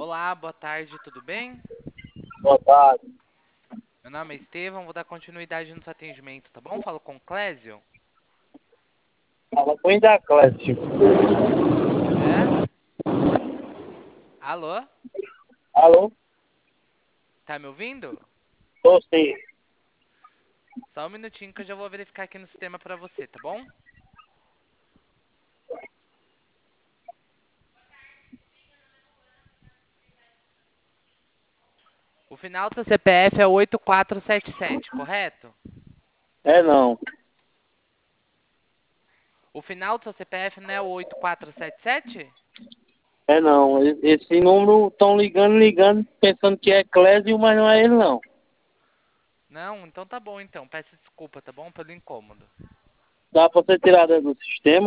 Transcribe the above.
Olá, boa tarde, tudo bem? Boa tarde. Meu nome é Estevão, vou dar continuidade no seu atendimento, tá bom? Falo com o Clésio. Fala com o da Clécio. É? Alô? Alô? Tá me ouvindo? Tô sim. Só um minutinho que eu já vou verificar aqui no sistema pra você, tá bom? O final do seu CPF é 8477, correto? É não. O final do seu CPF não é o 8477? É não. Esse número estão ligando, pensando que é Clésio, mas não é ele não. Não, então tá bom então. Peço desculpa, tá bom? Pelo incômodo. Dá pra ser tirada do sistema?